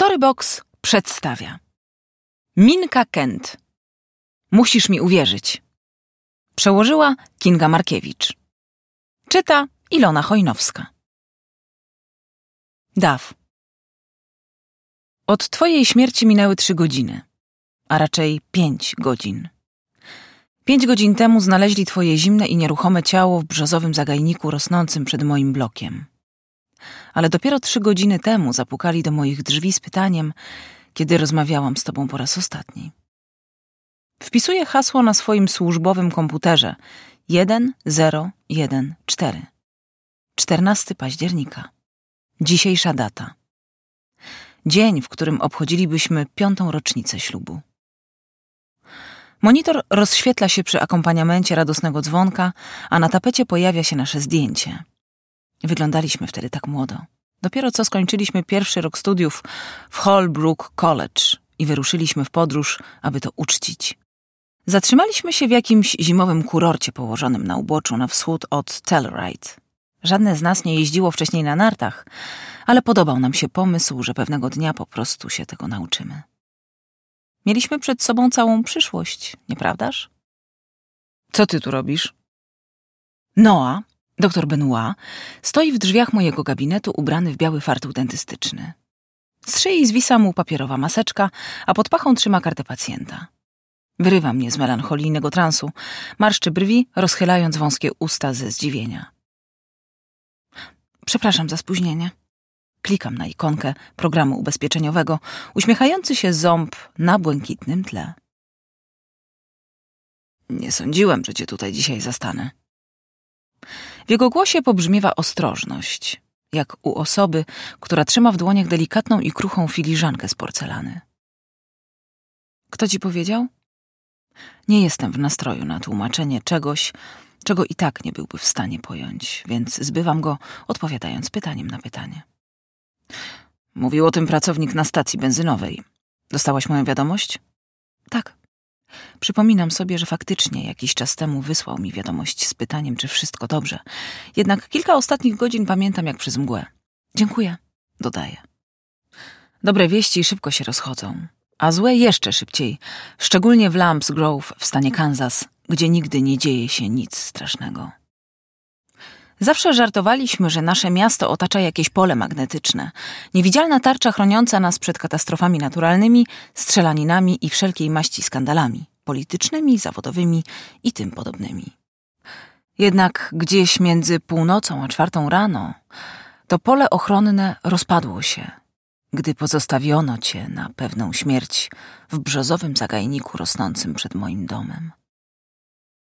Storybox przedstawia Minka Kent. Musisz mi uwierzyć. Przełożyła Kinga Markiewicz. Czyta Ilona Chojnowska. Daw. Od twojej śmierci minęły 3 godziny, a raczej 5 godzin. 5 godzin temu znaleźli twoje zimne i nieruchome ciało w brzozowym zagajniku rosnącym przed moim blokiem. Ale dopiero 3 godziny temu zapukali do moich drzwi z pytaniem, kiedy rozmawiałam z tobą po raz ostatni. Wpisuję hasło na swoim służbowym komputerze 1014. 14 października. Dzisiejsza data. Dzień, w którym obchodzilibyśmy 5. rocznicę ślubu. Monitor rozświetla się przy akompaniamencie radosnego dzwonka, a na tapecie pojawia się nasze zdjęcie. Wyglądaliśmy wtedy tak młodo. Dopiero co skończyliśmy pierwszy rok studiów w Holbrook College i wyruszyliśmy w podróż, aby to uczcić. Zatrzymaliśmy się w jakimś zimowym kurorcie położonym na uboczu na wschód od Telluride. Żadne z nas nie jeździło wcześniej na nartach, ale podobał nam się pomysł, że pewnego dnia po prostu się tego nauczymy. Mieliśmy przed sobą całą przyszłość, nieprawdaż? Co ty tu robisz? Noah, doktor Benoit, stoi w drzwiach mojego gabinetu ubrany w biały fartuch dentystyczny. Z szyi zwisa mu papierowa maseczka, a pod pachą trzyma kartę pacjenta. Wyrywa mnie z melancholijnego transu, marszczy brwi, rozchylając wąskie usta ze zdziwienia. Przepraszam za spóźnienie. Klikam na ikonkę programu ubezpieczeniowego, uśmiechający się ząb na błękitnym tle. Nie sądziłem, że cię tutaj dzisiaj zastanę. W jego głosie pobrzmiewa ostrożność, jak u osoby, która trzyma w dłoniach delikatną i kruchą filiżankę z porcelany. Kto ci powiedział? Nie jestem w nastroju na tłumaczenie czegoś, czego i tak nie byłby w stanie pojąć, więc zbywam go, odpowiadając pytaniem na pytanie. Mówił o tym pracownik na stacji benzynowej. Dostałaś moją wiadomość? Tak. Przypominam sobie, że faktycznie jakiś czas temu wysłał mi wiadomość z pytaniem, czy wszystko dobrze. Jednak kilka ostatnich godzin pamiętam jak przez mgłę. Dziękuję, dodaję. Dobre wieści szybko się rozchodzą, a złe jeszcze szybciej, szczególnie w Lambs Grove w stanie Kansas, gdzie nigdy nie dzieje się nic strasznego. Zawsze żartowaliśmy, że nasze miasto otacza jakieś pole magnetyczne, niewidzialna tarcza chroniąca nas przed katastrofami naturalnymi, strzelaninami i wszelkiej maści skandalami, politycznymi, zawodowymi i tym podobnymi. Jednak gdzieś między północą a 4 rano to pole ochronne rozpadło się, gdy pozostawiono cię na pewną śmierć w brzozowym zagajniku rosnącym przed moim domem.